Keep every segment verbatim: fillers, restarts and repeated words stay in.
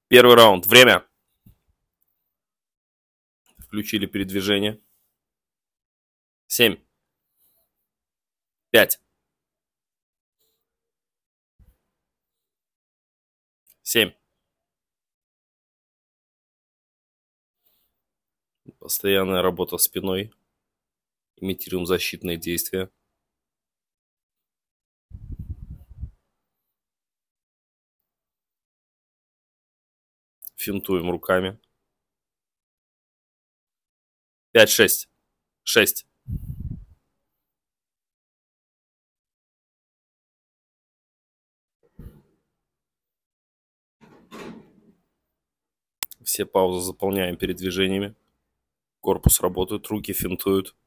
Первый раунд. Время. Включили передвижение. Семь. Пять. Семь. Постоянная работа спиной. Имитируем защитные действия. Финтуем руками. Пять, шесть. Шесть. Все паузы заполняем передвижениями. Корпус работает, руки финтуют.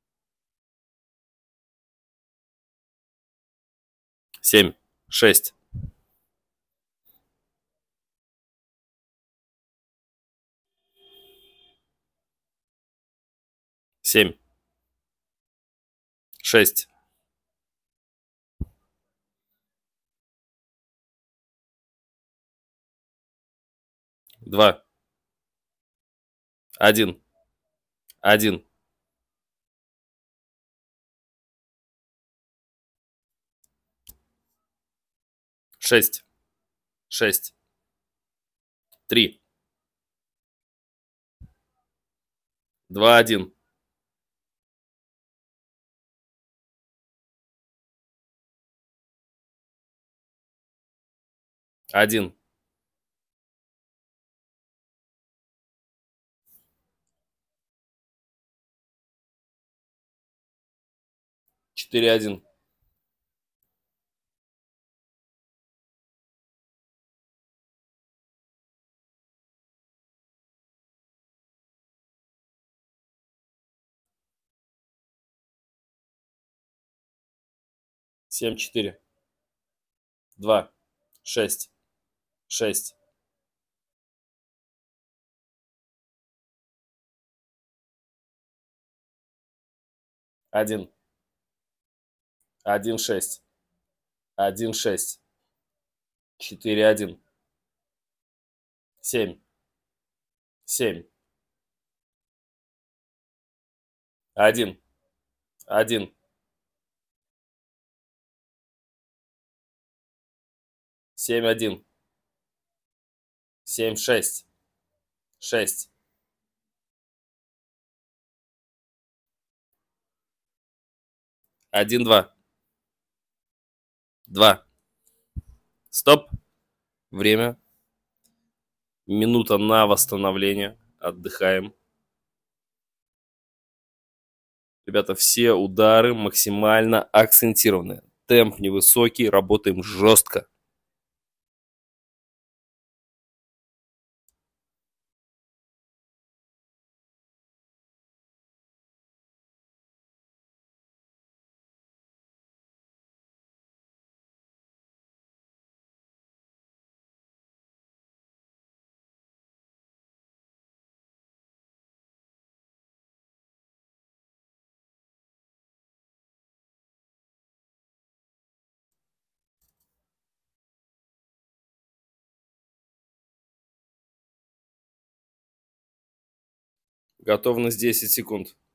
Семь. Шесть. Семь. Шесть. Два. Один. Один. Шесть. Шесть. Три. Два, один. Один. Четыре, один. Семь, четыре. Два. Шесть. Шесть. Один. Один, шесть. Один, шесть. Четыре, один. Семь. Семь. Один. Один. Семь, один. Семь, шесть. Шесть. Один, два. Два. Стоп. Время. Минута на восстановление. Отдыхаем. Ребята, все удары максимально акцентированы. Темп невысокий, работаем жестко. Готовность десять секунд.